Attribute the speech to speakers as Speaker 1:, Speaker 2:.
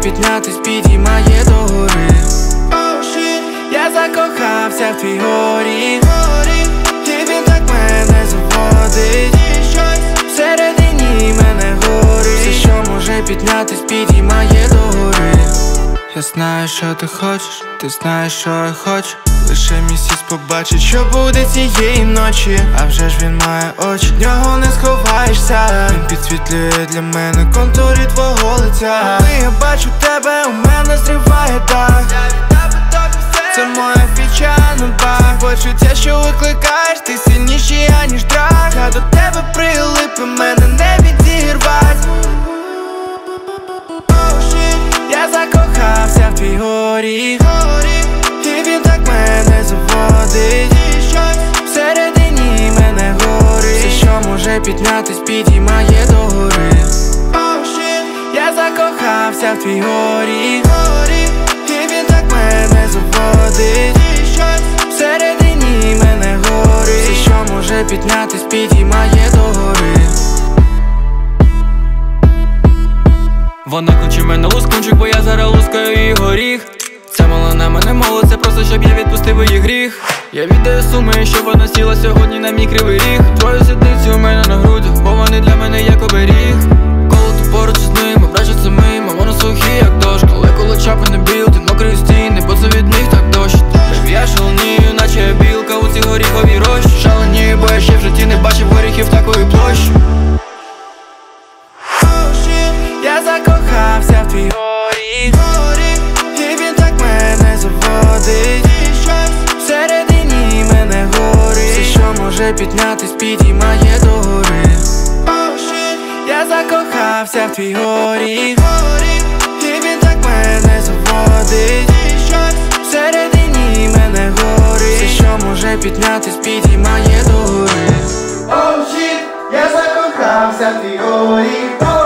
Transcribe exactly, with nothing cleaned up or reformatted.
Speaker 1: піднятись, підіймає до гори. Я закохався в твій горіх, і він так мене заводить. Всередині мене горить. Все, що може піднятись, підіймає до гори. Я знаю, що ти хочеш, ти знаєш, що я хочу. Лише місяць побачить, що буде цієї ночі. А вже ж він має очі, від нього не сховаєшся. Він підсвітлює для мене контури твого лиця. Коли я бачу тебе, у мене зриває дах. Це моя фіча на бах. Почуття, що викликаєш, ти сильніший, аніж драк. Я до тебе прилип, і мене не відірвать. Я закохався в твій горіх, і він так мене заводить. Всередині мене горить. Все, що може піднятись, підіймає до гори. Я закохався в твій горіх, і він так мене заводить. Всередині мене горить. Все, що може піднятись, підіймає до гори.
Speaker 2: Вона конче мене лускунчик, бо я зараз лускаю її горіх. Ця мала на мене молиться, просто щоб я відпустив її гріх. Я віддаю суми, щоб вона сіла сьогодні на мій кривий ріг. Твої сідниці у мене на грудях, бо вони для мене як оберіг. Коли ти поруч з ними, вражаться мимо, воно сухі, як дощ. Коли коло чапи не біл, ти мокрий стіни, бо це від них так дощ. Я шаленію, наче я білка у цій горіховій рощі. Шаленію, бо я ще в житті не бачив горіхів такої площі.
Speaker 1: Я закохався в твій горіх, і він так мене заводить. Всередині мене горить. Все, що може піднятись, підіймає до гори. Я закохався в твій горіх, і він так мене заводить. Всередині мене горить. Все, що може піднятись, підіймає до гори.
Speaker 3: Oh shit, я закохався в твій горіх.